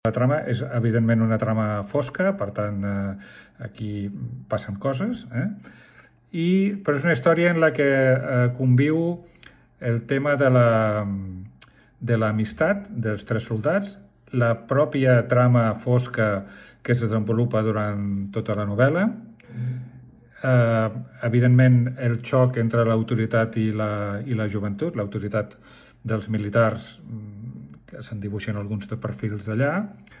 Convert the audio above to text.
La trama és, evidentment, una trama fosca, per tant, aquí passen coses, però és una història en la que conviu el tema de l'amistat dels tres soldats, la pròpia trama fosca que es desenvolupa durant tota la novel·la, evidentment el xoc entre l'autoritat i la joventut, l'autoritat dels militars, que se'n dibuixen alguns de perfils d'allà,